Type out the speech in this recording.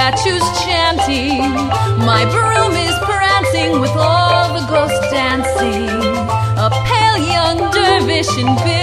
statues chanting. My broom is prancing with all the ghosts dancing. A pale young dervish in